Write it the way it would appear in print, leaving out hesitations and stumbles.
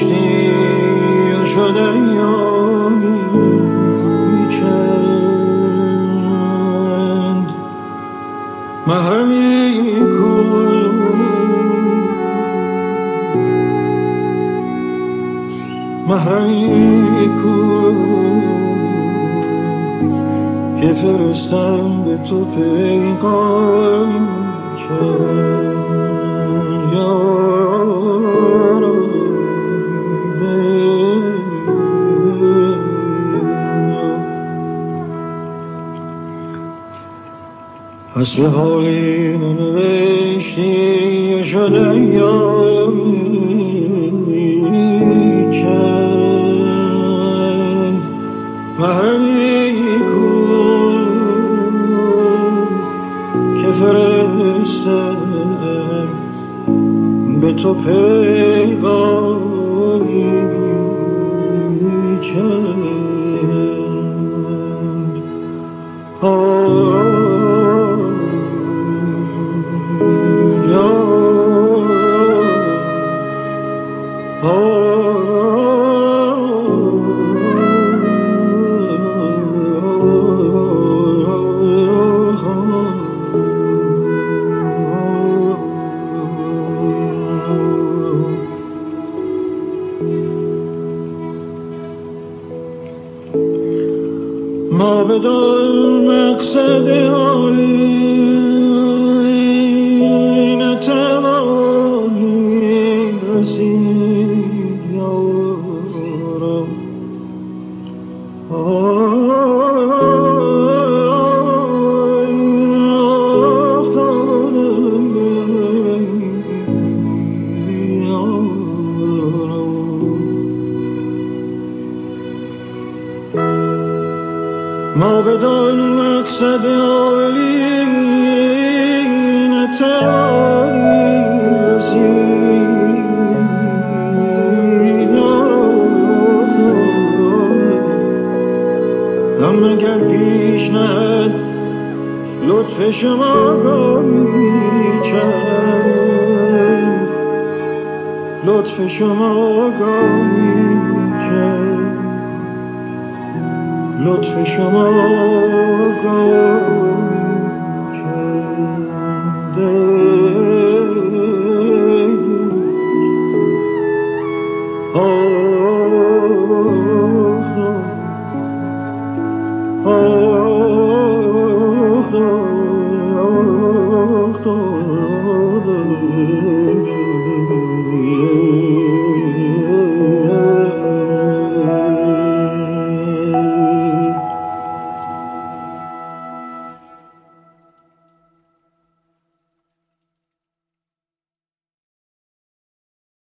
بهشتی شده یاری چند محرمی کن محرمی کن که فرستم به تو پیغام چند یارم حسب حالی نوشتی شده یاری چند محرمی کن که فرستم به تو پیغامی چند ما بدون مقصد عالی نتوانیم رسید یارم ما بدون مقصد عالی نتوانیم رسید هم اگر پیش نهد لطف شما گامی چند لطف شما گامی چند لطف شما گامی چند